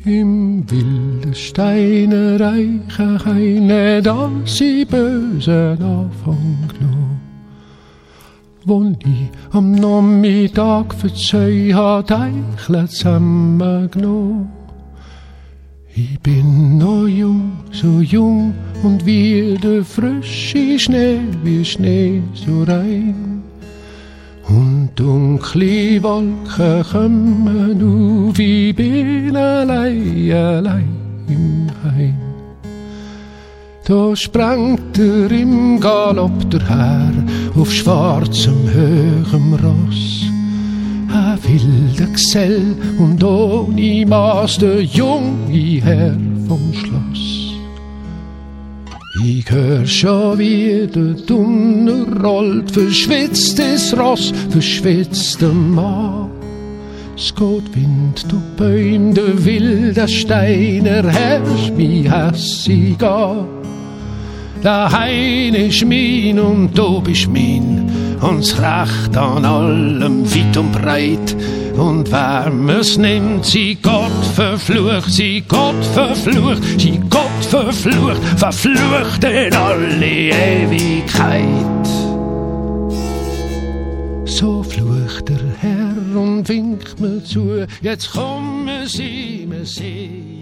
Im wilden Steinereich keine da sie bösen Anfang genommen. Wo ich am Nachmittag für zwei Eicheln zusammengenommen. Ich bin noch jung, so jung und wie der frische Schnee, wie Schnee so rein. Und dunkle Wolken kommen auf, ich bin allein im Heim. Da sprengt im Galopp der Herr auf schwarzem, höherem Ross. Ein wilder Gesell und ohne Maß der junge Herr vom Schloss. Ich hör schon wie der Donner rollt, verschwitztes Ross, verschwitzter Mann. Es geht Wind durch Bäume, der wilde Steiner herrscht mich hässig an. Daheim ist mein und du bist mein, uns Recht an allem weit und breit. Und wer mir's nimmt, sie Gott verflucht, sie Gott verflucht, sie Gott verflucht, verflucht in alle Ewigkeit. So flucht der Herr und winkt mir zu, jetzt kommen sie, mir sehen.